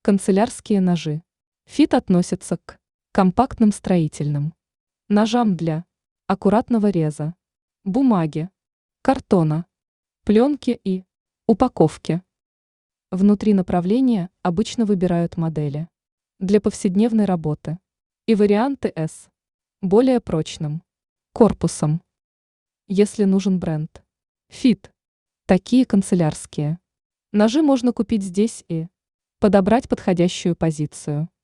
Канцелярские ножи. Фит относится к компактным строительным ножам для аккуратного реза, бумаги, картона, пленки и упаковки. Внутри направления обычно выбирают модели для повседневной работы и варианты с более прочным корпусом. Если нужен бренд Фит, такие канцелярские ножи можно купить здесь и подобрать подходящую позицию.